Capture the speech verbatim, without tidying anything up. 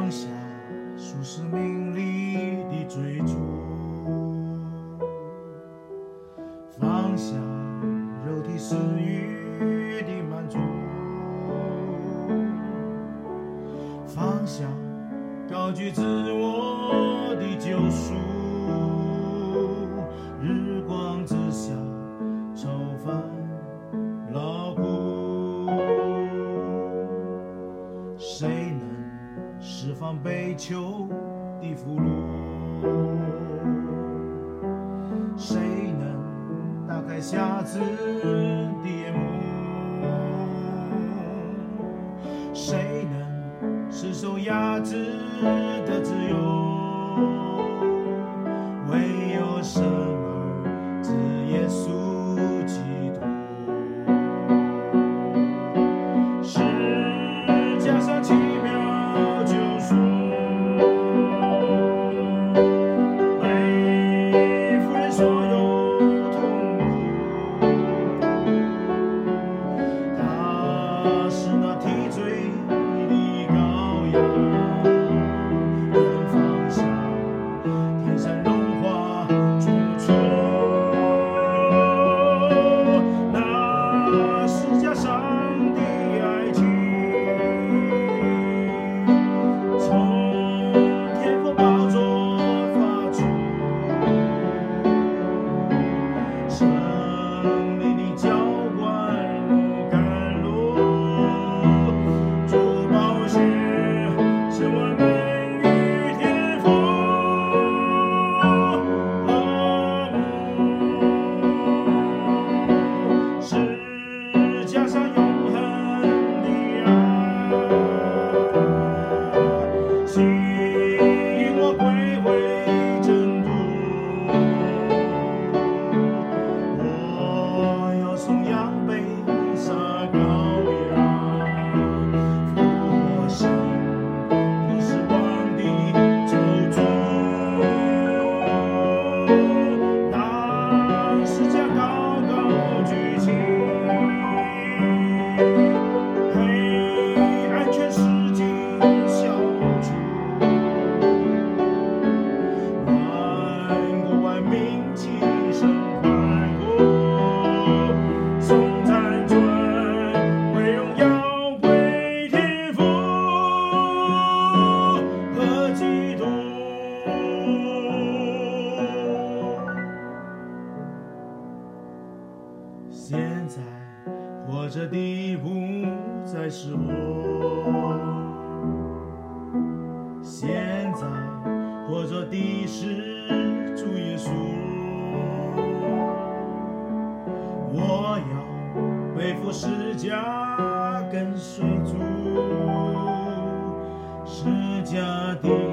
放下属世名利的追逐，放下肉体私欲的满足，放下高举自我的救赎，日光之下愁烦劳苦，谁能释放被囚的俘虏？谁能打开瞎子的眼目？谁能使受压制的自由？唯有生儿子耶稣基督。十架上奇妙救赎，背负人所有痛苦，他是那替罪的羔羊，愿放下天山荣华处处，那十架上的爱情，从天父宝座发出，生命的浇灌如甘露，主宝血是我们与天父和睦，十架上永恒的爱，吸引我归回真途。我要颂扬被杀羔羊，复活生不是光的救主，当十架高高举起，黑暗全世界消除，万国万民齐声欢呼，颂赞尊为荣耀归天父和基督。现在活着的不再是我，现在活着的是主耶稣。我要背负十架跟随主，十架的